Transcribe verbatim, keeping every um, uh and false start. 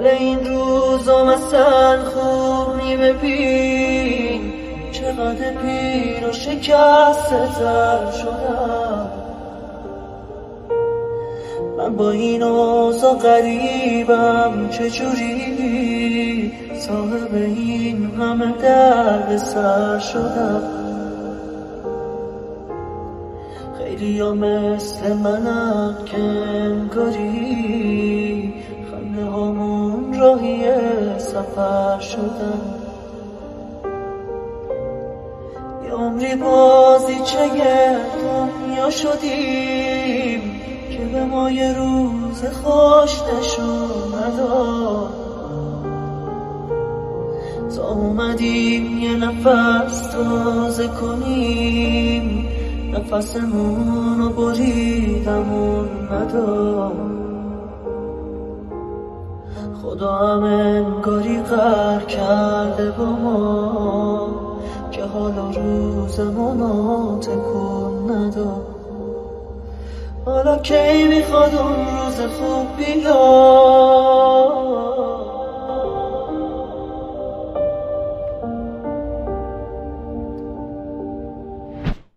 حال این روزا مثلا خوب می ببین چقدر پیر و شکسته تر شدم. من با این اوضاع غریبم، چجوری صاحب این همه درد سر شدم. خیلی ها مثل منم که انگاری خنده هامون راهی سفر شدن. یه عمری بازیچه دنیا شدیم که به ما یه روز خوش نشون نداد. تا اومدیم یه نفس تازه کنیم، نفسمونو بریدمون نداد. خدا هم انگاری قهر کرده با ما که حالا روزمونو تکون نداد. حالا کی میخواد اون روز خوب بیاد؟